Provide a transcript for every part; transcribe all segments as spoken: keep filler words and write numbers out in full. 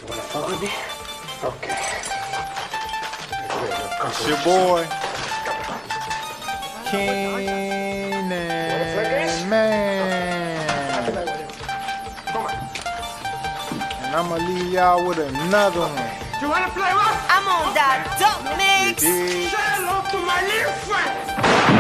You wanna fuck with me? Okay. It's your boy, Keenan Man. And I'ma leave y'all with another one. You wanna play what? I'm on that dope mix. Dig? Say hello to my little friend.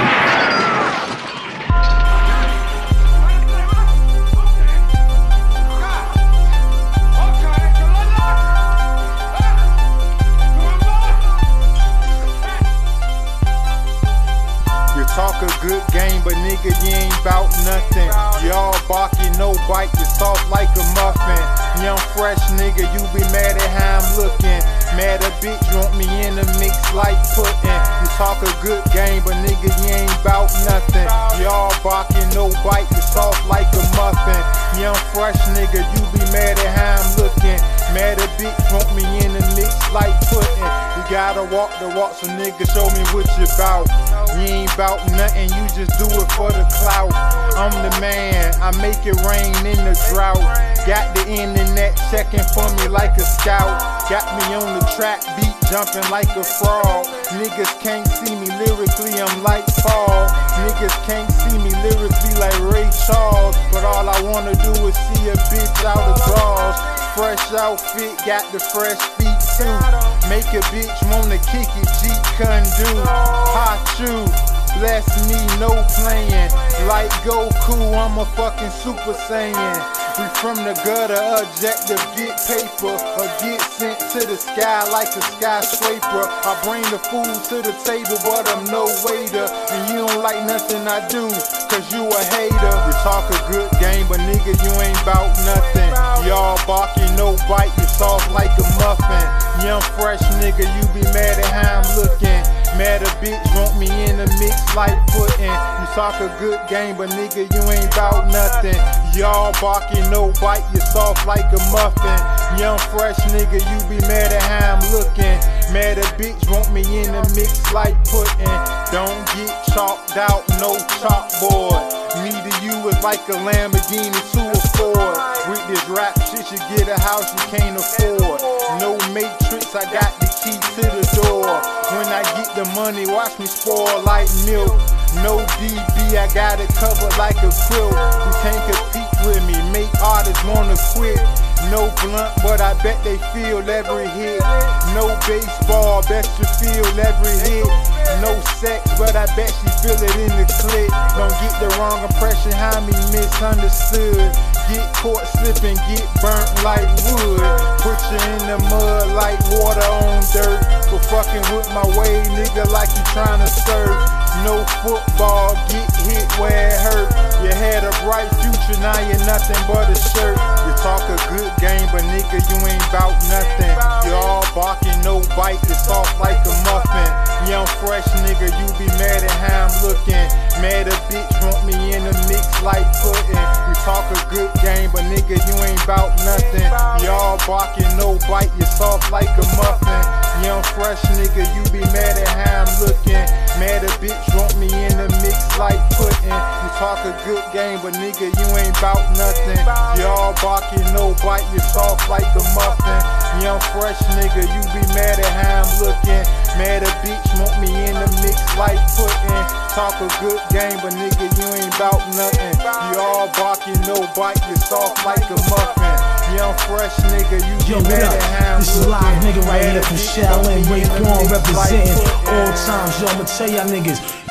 Talk a good game, but nigga, you ain't bout nothing. Y'all barking, no bite, you soft like a muffin. Young fresh nigga, you be mad at how I'm looking. Mad a bitch want me in the mix like pudding. You talk a good game, but nigga, you ain't bout nothing. Y'all barking, no bite, you soft like a muffin. Young fresh nigga, you be mad at how I'm looking. Mad a bitch want me in the mix like pudding. You gotta walk the walk, so nigga, show me what you bout. You ain't bout nothing, you just do it for the clout. I'm the man, I make it rain in the drought. Got the internet checking for me like a scout. Got me on the track beat jumping like a frog. Niggas can't see me lyrically, I'm like Paul. Niggas can't see me lyrically like Ray Charles. But all I wanna do is see a bitch out of drawers. Fresh outfit, got the fresh feet too. Make a bitch wanna kick it, Jeep Kundu. Hot shoe, bless me, no playing. Like Goku, I'm a fucking Super Saiyan. We from the gutter, objective, get paper or get sent to the sky like a skyscraper. I bring the food to the table, but I'm no waiter. And you don't like nothing I do, cause you a hater. You talk a good game, but nigga, you ain't bout nothing. Y'all barking, no bite, you soft like a muffin. Young fresh nigga, you be mad at how I'm looking. Mad a bitch want me in the mix like pudding. You talk a good game, but nigga, you ain't bout nothing. Y'all barking, no bite, you soft like a muffin. Young fresh nigga, you be mad at how I'm looking. Mad a bitch want me in the mix like pudding. Don't get chalked out, no chalkboard. Me to you is like a Lamborghini to a Ford. With this rap shit, you get a house you can't afford. No matrix, I got the key to the door. When I get the money, watch me spoil like milk. No D B, I got it covered like a quilt. You can't compete with me, make artists wanna quit. No blunt, but I bet they feel every hit. No baseball, bet you feel every hit. No sex, but I bet she feel it in the clip. Don't get the wrong impression, how me misunderstood. Get caught slipping, get burnt like wood. Put you in the mud like water on dirt. For fucking with my way, nigga, like you tryna surf. No football, get hit where it hurt. You had a bright future, now you're nothing but a shirt. You talk a good game, but nigga, you ain't bout nothing. You all barking, no bite, you soft like a muffin. Young fresh nigga, you be mad at how I'm looking. Mad a bitch want me in the mix like pudding. You talk a good game, but nigga, you ain't bout nothing. Y'all barking, no bite, you soft like a muffin. Young fresh nigga, you be mad at how I'm looking. Mad a bitch want me in the mix like pudding. You talk a good game, but nigga, you ain't bout nothing. Y'all barking, no bite, you soft like a muffin. Young fresh nigga, you be mad at how I'm looking. Mad a bitch want me in the mix like pudding. Talk a good game, but nigga, you ain't bout nothing. Y'all barking, no bite, you soft like a muffin. Young fresh nigga, you Yo, be what mad up? at how I'm This is looking. live nigga right Mad here a from bitch Shaolin, want me in the Raekwon mix like representing pudding. all times. Yo, I'ma tell y'all niggas,